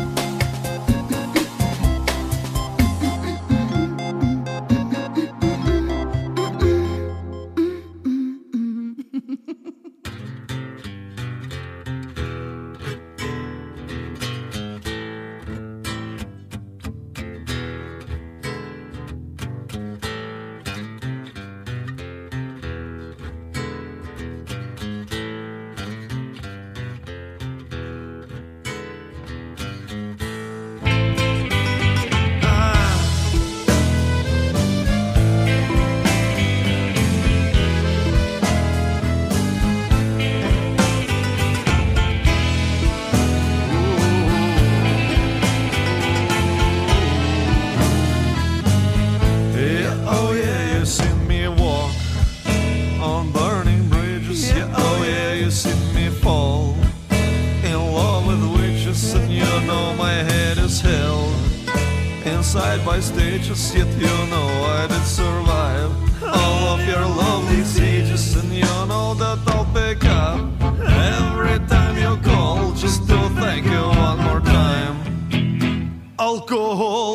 C: Side by stages, yet you know I did survive all of your lovely stages, and you know that I'll pick up every time you call, just to thank you one more time. Alcohol,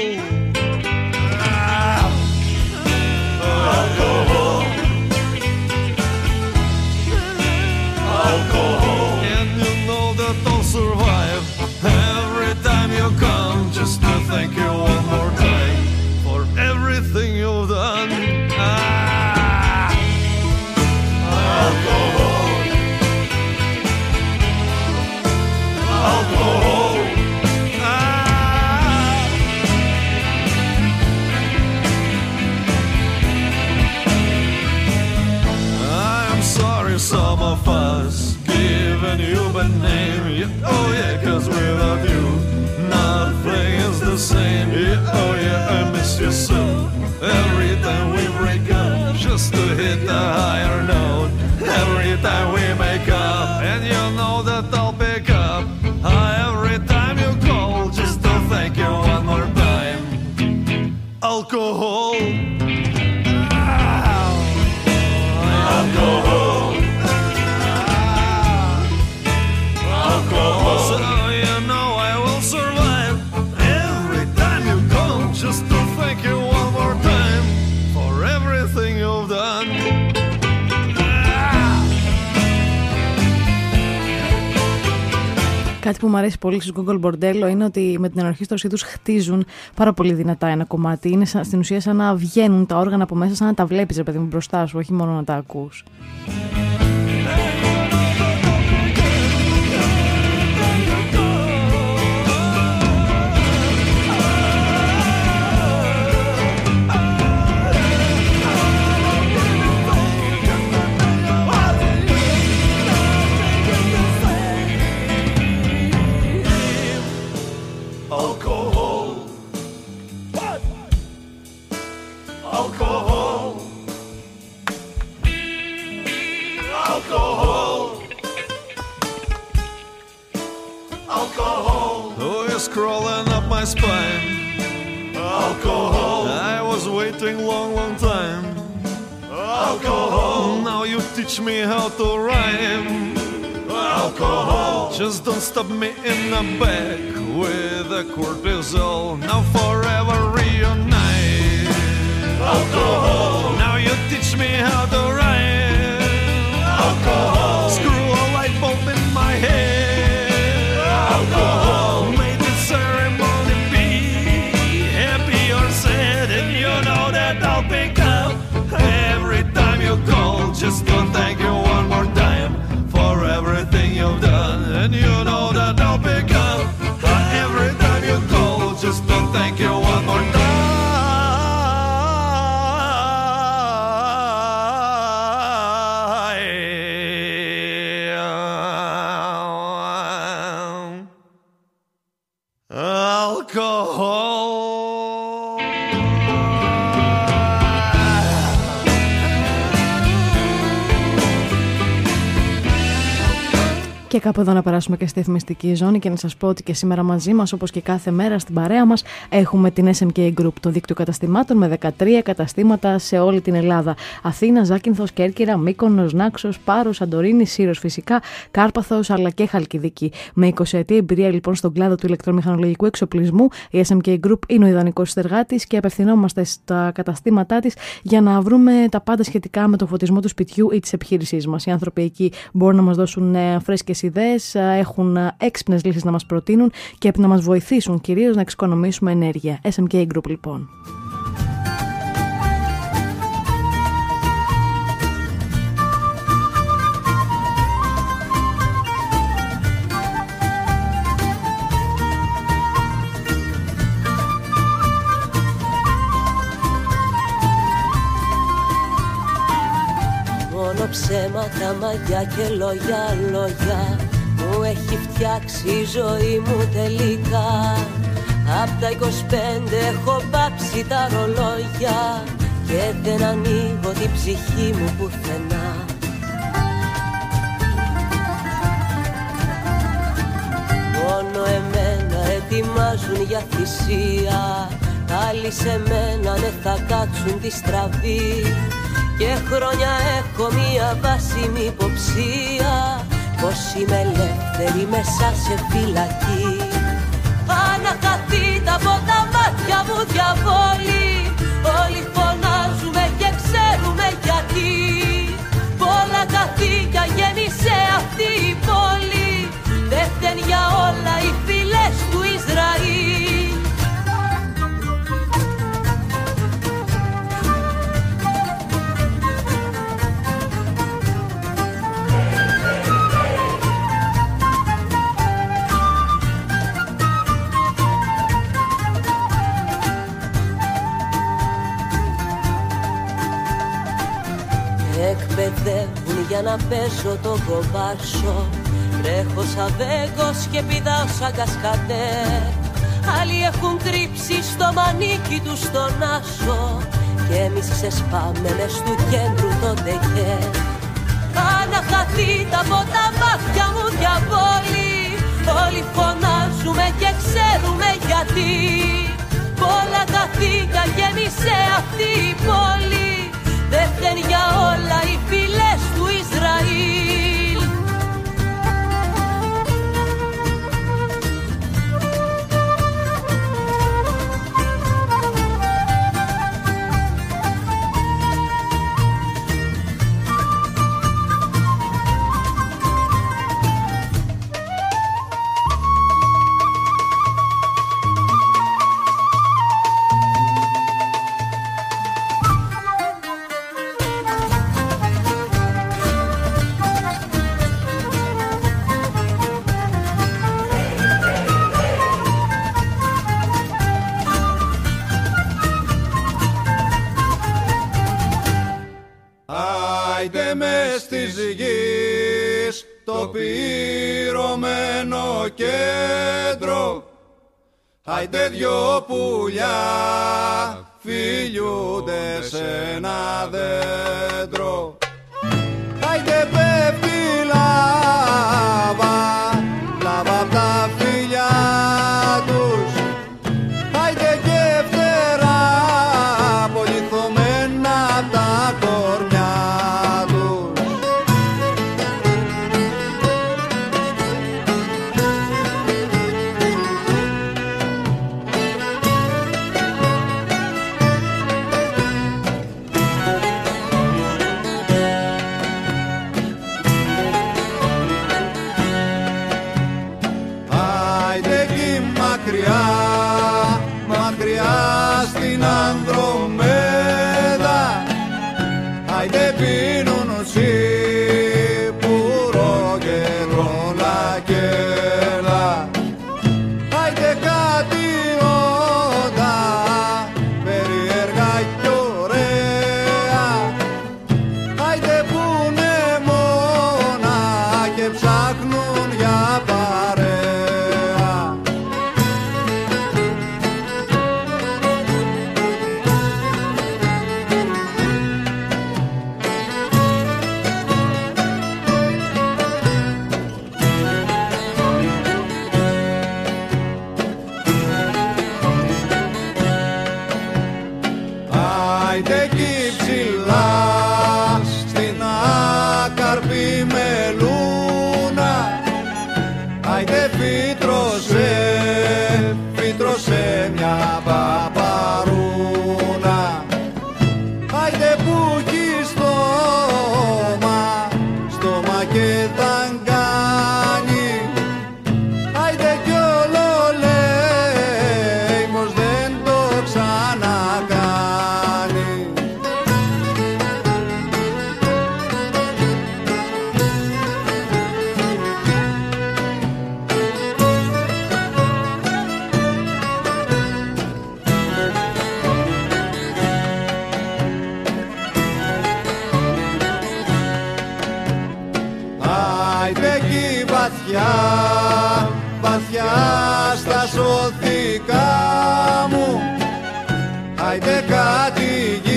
C: alcohol, alcohol, and you know that I'll survive every time you come, just to thank you one more time for everything you've done. Alcohol, alcohol, I am sorry some of us given you bad name. Oh yeah, 'cause without you nothing is the same. Yeah, oh yeah, I miss you so. Every time we break up, just to hit a higher note. Every time we make up, and you know that I'll pick up. Every time you call, just to thank you one more time. Alcohol, alcohol, alcohol. So you know I will survive every time you call, just to thank you one more time for everything you've done.
K: Κάτι που μου αρέσει πολύ στους Google Bordello είναι ότι με την ενορχήστρωσή τους χτίζουν πάρα πολύ δυνατά ένα κομμάτι. Είναι στην ουσία σαν να βγαίνουν τα όργανα από μέσα, σαν να τα βλέπεις, ρε παιδί μου, μπροστά σου, όχι μόνο να τα ακούς.
C: Crawling up my spine. Alcohol, I was waiting long time. Alcohol, now you teach me how to rhyme. Alcohol, just don't stop me in the back with a cortisol. Now forever reunite. Alcohol, now you teach me how to rhyme. Alcohol, screw a light bulb in my head. Alcohol, made the ceremony be and you know that I'll pick up every time you call, just to thank you one more time.
K: Και κάπου εδώ να περάσουμε και στη εφημιστική ζώνη και να σας πω ότι και σήμερα μαζί μας, όπως και κάθε μέρα στην παρέα μας, έχουμε την SMK Group, το δίκτυο καταστημάτων με 13 καταστήματα σε όλη την Ελλάδα. Αθήνα, Ζάκυνθος, Κέρκυρα, Μύκονος, Νάξος, Πάρος, Σαντορίνη, Σύρος φυσικά, Κάρπαθος αλλά και Χαλκιδική. Με 20 ετή εμπειρία λοιπόν στον κλάδο του ηλεκτρομηχανολογικού εξοπλισμού, η SMK Group είναι ο ιδανικός συνεργάτης και απευθυνόμαστε στα καταστήματά της για να βρούμε τα πάντα σχετικά με το φωτισμό του σπιτιού ή της επιχείρησής μας. Οι άνθρωποι εκεί μπορούν να μας δώσουν φρέσκες ιδέες, έχουν έξυπνες λύσεις να μας προτείνουν και να μας βοηθήσουν κυρίως να εξοικονομήσουμε ενέργεια. SMK Group λοιπόν.
D: Μόνο ψέματα, μαγιά και λόγια μου έχει φτιάξει η ζωή μου τελικά. Απ' τα 25 έχω πάψει τα ρολόγια και δεν ανοίγω την ψυχή μου πουθενά. Μόνο εμένα ετοιμάζουν για θυσία, άλλοι σε μένα ναι θα κάτσουν τη στραβή. Και χρόνια έχω μία βάσιμη υποψία πως είμαι ελεύθερη μέσα σε φυλακή. Αναχαθείτε από τα μάτια μου διαβόλοι, όλοι φωνάζουμε και ξέρουμε γιατί. Πολλά καθήκια γέμισε αυτή η πόλη, δεν φταίνε για όλα οι φυλές του Ισραήλ. Εκπαιδεύουν για να παίζω το κομπάρσο, τρέχω σαν Βέγκος και πηδάω σαν Κασκαντέρ. Άλλοι έχουν κρύψει στο μανίκι τους τον άσο και εμείς ξεσπάμε μες του κέντρου το ντεκέρ. Αναχαθείτε από τα μάτια μου διαβόλοι, όλοι φωνάζουμε και ξέρουμε γιατί. Πολλά καθήκια γέμισε αυτή η πόλη, δεν φταίνε για όλα οι φυλές του Ισραήλ.
E: Άιντε μες της γης το πυρωμένο κέντρο, άιντε δυο πουλιά φιλιούνται σε ένα δέντρο. Άιντε πέφτει λάβα, λάβα απ' τα φιλιά τους, άιντε και φτερά πολυθωμένα απ' τα κορμιά. λούνα. Άιντε φύτρωσε, φύτρωσε μια παπαρούνα. Άιντε που έχει στόμα, στόμα και δαγκάνι. Άιντε κι όλο λέει πως δεν το ξανακάνει. Άιντε εκεί βαθιά, βαθιά στα σωθικά μου. Άιντε κάτι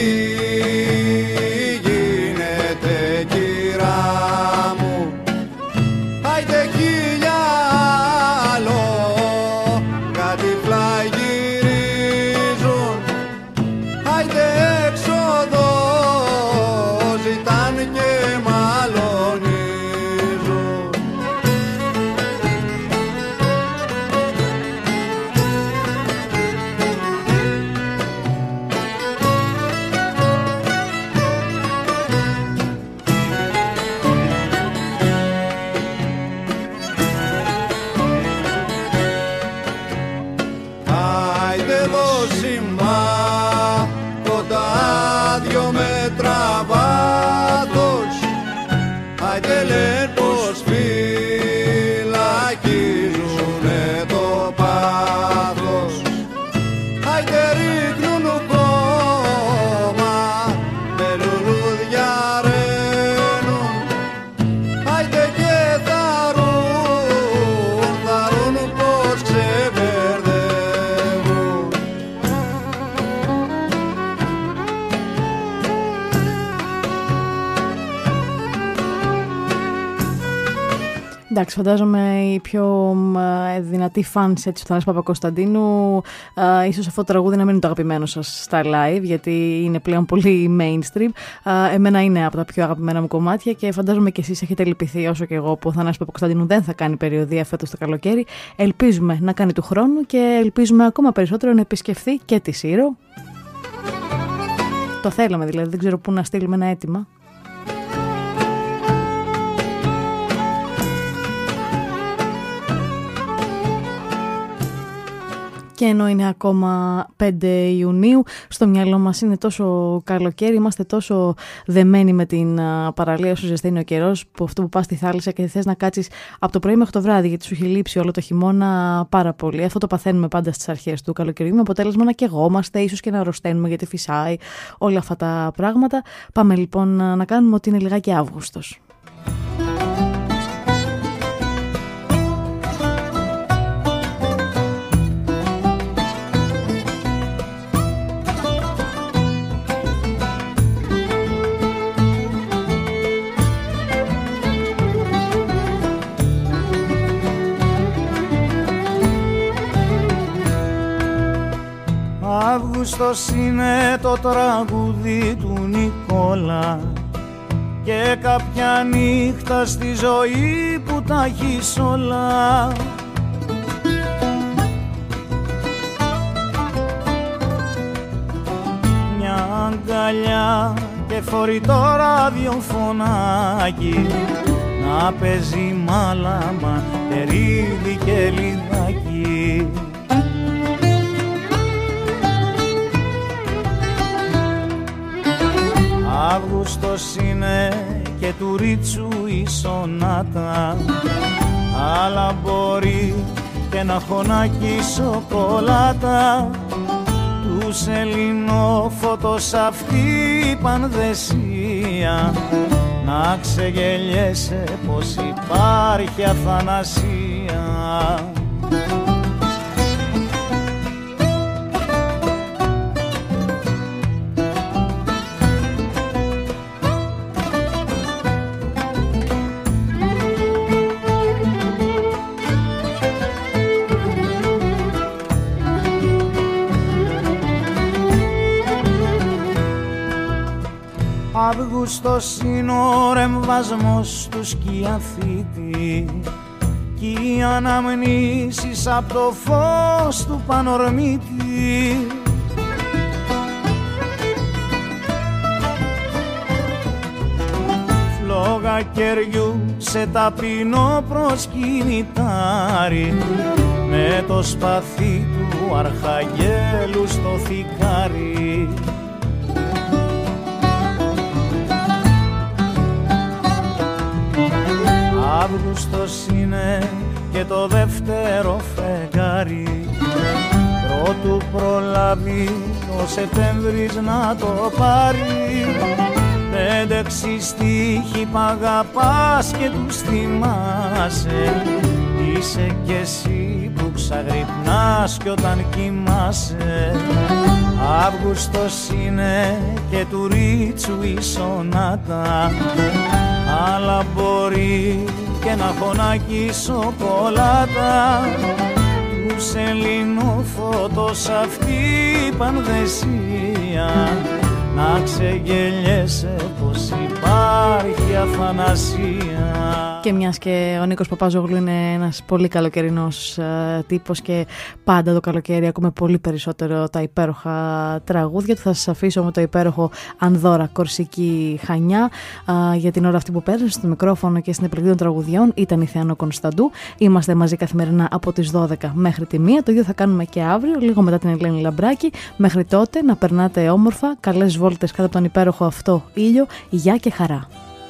E: γίνεται κυρά μου. Άιντε χίλια άλλο κάτι φλαγυρίζουν. Άιντε έξοδο ζητάν και μαλώνει. Άιντε δώσιμα κοντά 2 μέτρα βάθος. Άιντε λένε πως φυλακίζουνε το πάθος. Άιντε ρίχνουν κόμμα, με λουλούδια ραίνουν. Άιντε και θαρούν πως ξεβερδεύουν.
K: Εντάξει, φαντάζομαι οι πιο δυνατοί φανς του Θανάση Παπακοσταντίνου ίσως αυτό το τραγούδι να μην είναι το αγαπημένο σας στα live, γιατί είναι πλέον πολύ mainstream. Εμένα είναι από τα πιο αγαπημένα μου κομμάτια και φαντάζομαι και εσείς έχετε λυπηθεί όσο και εγώ που ο Θανάσης Παπακοσταντίνου δεν θα κάνει περιοδεία φέτος το καλοκαίρι. Ελπίζουμε να κάνει του χρόνου και ελπίζουμε ακόμα περισσότερο να επισκεφθεί και τη Σύρο. Το θέλαμε δηλαδή, δεν ξέρω πού να στείλουμε ένα αίτημα. Και ενώ είναι ακόμα 5 Ιουνίου, στο μυαλό μας είναι τόσο καλοκαίρι, είμαστε τόσο δεμένοι με την παραλία όσο ζεσταίνει ο καιρός, που αυτό που πας στη θάλασσα και θες να κάτσεις από το πρωί μέχρι το βράδυ, γιατί σου έχει λείψει όλο το χειμώνα πάρα πολύ. Αυτό το παθαίνουμε πάντα στις αρχές του καλοκαιριού, με αποτέλεσμα να καιγόμαστε, ίσως και να αρρωσταίνουμε γιατί φυσάει, όλα αυτά τα πράγματα. Πάμε λοιπόν να κάνουμε ότι είναι λιγάκι Αύγουστος.
F: Αύγουστος είναι το τραγούδι του Νικόλα και κάποια νύχτα στη ζωή που τα έχεις όλα. Μια αγκαλιά και φορητό ραδιοφωνάκι να παίζει μάλαμα, τερίδι και λιδάκι. Αύγουστος είναι και του Ρίτσου η σονάτα, αλλά μπορεί και να χωνάκι σοκολάτα. Τους ελληνόφωτος αυτή η πανδεσία, να ξεγελιέσαι πως υπάρχει αθανασία. Αύγουστος είναι ο ρεμβασμός του σκιαθήτη κι οι αναμνήσεις απ' το φως του πανορμήτη. Φλόγα κεριού σε ταπεινό προσκυνητάρι με το σπαθί του αρχαγγέλου στο θικάρι. Αύγουστος είναι και το δεύτερο φεγγάρι, πρώτου προλάβει ο Σεπτέμβρης να το πάρει. 5-6 στίχοι π' αγαπάς και τους θυμάσαι, είσαι κι εσύ που ξαγρυπνάς κι όταν κοιμάσαι. Αύγουστος είναι και του Ρίτσου η σονάτα, αλλά μπορεί και να φωνάκι σοκολάτα. Του σελινόφωτος αυτή η πανδεσία, να ξεγελιέσαι πως υπάρχει αθανασία.
K: Και μιας και ο Νίκος Παπαζόγλου είναι ένας πολύ καλοκαιρινός τύπος και πάντα το καλοκαίρι ακούμε πολύ περισσότερο τα υπέροχα τραγούδια του. Θα σας αφήσω με το υπέροχο Ανδώρα Κορσική Χανιά. Για την ώρα αυτή που πέρασε στο μικρόφωνο και στην επιλογή των τραγουδιών ήταν η Θεάνο Κωνσταντού. Είμαστε μαζί καθημερινά από τις 12 μέχρι τη 1. Το ίδιο θα κάνουμε και αύριο, λίγο μετά την Ελένη Λαμπράκη. Μέχρι τότε να περνάτε όμορφα, καλές βόλτες κάτω από τον υπέροχο αυτό ήλιο. Γεια και χαρά.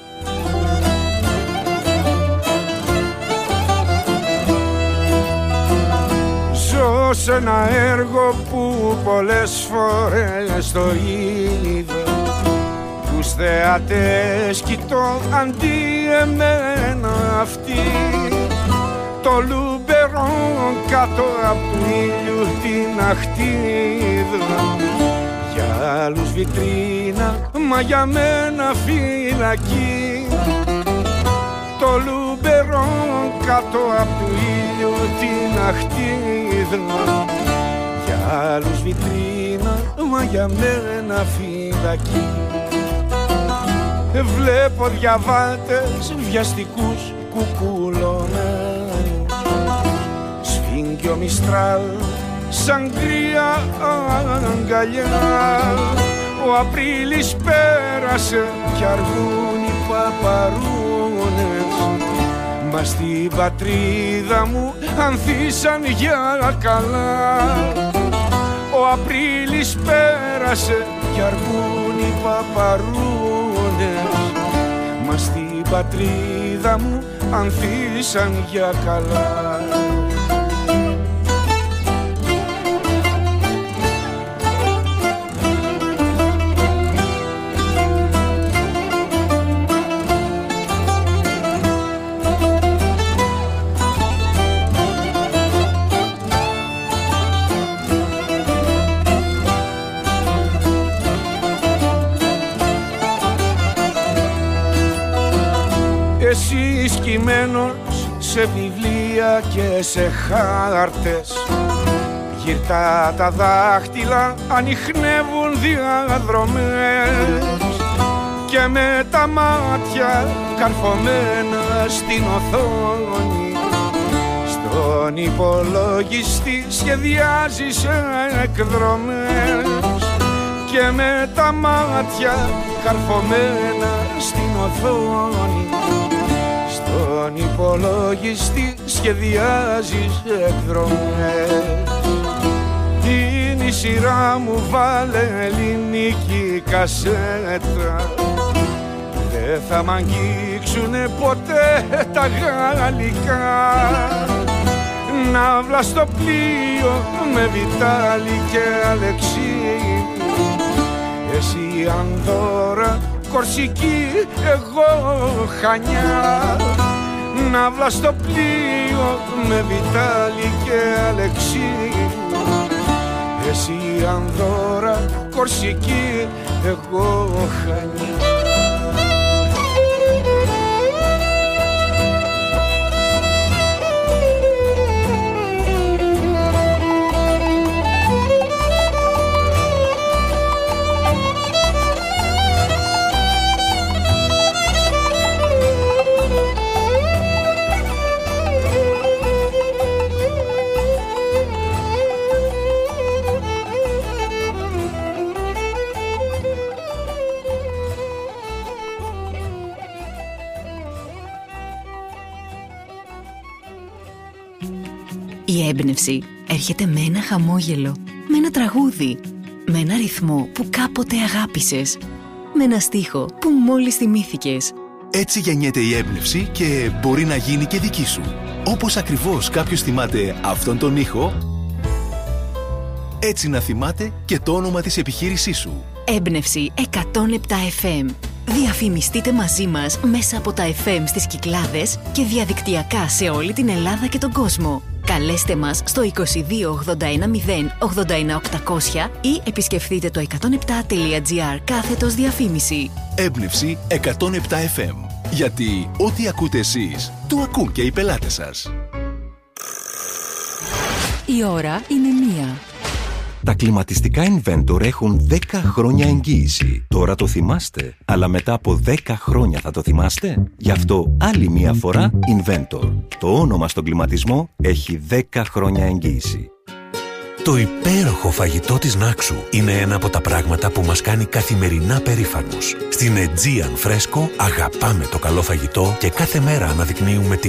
E: Ζω σε ένα έργο που πολλές φορές το είδα, τους θεατές κοιτώ αντί εμένα αυτοί, το λουμπερό κάτω απ' του ήλιου την αχτίδα, για άλλους βιτρίνα μα για μένα φυλακή, το λουμπερό κάτω απ' του ήλιου την αχτίδα, για άλλους βιτρίνα μα για μένα φυλακή. Βλέπω διαβάτες βιαστικούς κουκουλωμένους, σφίγγει ο Μιστράλ σαν κρύα αγκαλιά, ο Απρίλης πέρασε κι αργούν οι παπαρούνες, μα στην πατρίδα μου ανθίσαν για καλά. Ο Απρίλης πέρασε κι αργούν οι παπαρούνες, μα στην πατρίδα μου ανθίσαν για καλά. Εσύ σκυμμένος σε βιβλία και σε χάρτες, γυρτά τα δάχτυλα ανιχνεύουν διαδρομές, και με τα μάτια καρφωμένα στην οθόνη, στον υπολογιστή σχεδιάζεις εκδρομές, και με τα μάτια καρφωμένα στην οθόνη, στον υπολογιστή σχεδιάζεις εκδρομές. Είναι η σειρά μου, βάλε ελληνική κασέτα, δεν θα μ' αγγίξουνε ποτέ τα γαλλικά. Ναύλα στο πλοίο με Βιτάλη και Αλεξή, εσύ Ανδώρα Κορσική, εγώ Χανιά. Ναύλα στο πλοίο με Βιτάλη και Αλεξή, εσύ Ανδώρα Κορσική, εγώ Χανιά.
G: Η έμπνευση έρχεται με ένα χαμόγελο, με ένα τραγούδι, με ένα ρυθμό που κάποτε αγάπησες, με ένα στίχο που μόλις θυμήθηκες.
H: Έτσι γεννιέται η έμπνευση και μπορεί να γίνει και δική σου. Όπως ακριβώς κάποιος θυμάται αυτόν τον ήχο, έτσι να θυμάται και το όνομα της επιχείρησής σου.
G: Έμπνευση 107 FM. Διαφημιστείτε μαζί μας μέσα από τα FM στις Κυκλάδες και διαδικτυακά σε όλη την Ελλάδα και τον κόσμο. Καλέστε μας στο 22 81 0 81 800 ή επισκεφτείτε το 107.gr/διαφήμιση.
H: Έμπνευση 107 FM. Γιατί ό,τι ακούτε εσείς, το ακούν και οι πελάτες σας.
U: Η ώρα είναι 1.
W: Τα κλιματιστικά Inventor έχουν 10 χρόνια εγγύηση. Τώρα το θυμάστε, αλλά μετά από 10 χρόνια θα το θυμάστε. Γι' αυτό άλλη μία φορά Inventor. Το όνομα στον κλιματισμό έχει 10 χρόνια εγγύηση.
B: Το υπέροχο φαγητό της Νάξου είναι ένα από τα πράγματα που μας κάνει καθημερινά περήφανους. Στην Aegean Fresco αγαπάμε το καλό φαγητό και κάθε μέρα αναδεικνύουμε